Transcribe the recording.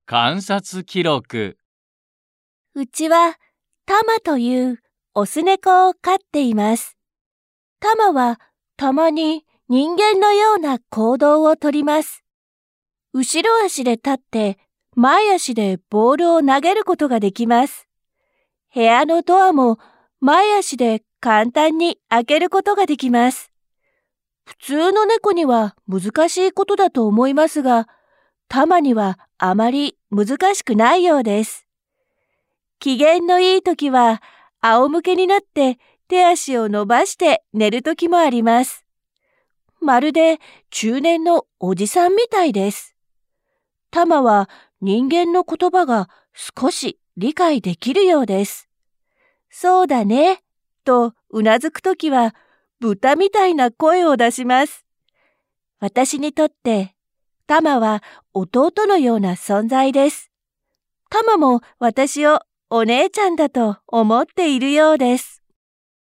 観察記録。 うちはタマというオス猫を飼っています。タマはたまに人間のような行動をとります。後ろ足で立って前足でボールを投げることができます。部屋のドアも前足で簡単に開けることができます。普通の猫には難しいことだと思いますが、タマにはあまり難しくないようです。機嫌のいいときは仰向けになって手足を伸ばして寝るときもあります。まるで中年のおじさんみたいです。タマは人間の言葉が少し理解できるようです。そうだね、とうなずくときは豚みたいな声を出します。私にとってタマは弟のような存在です。タマも私をお姉ちゃんだと思っているようです。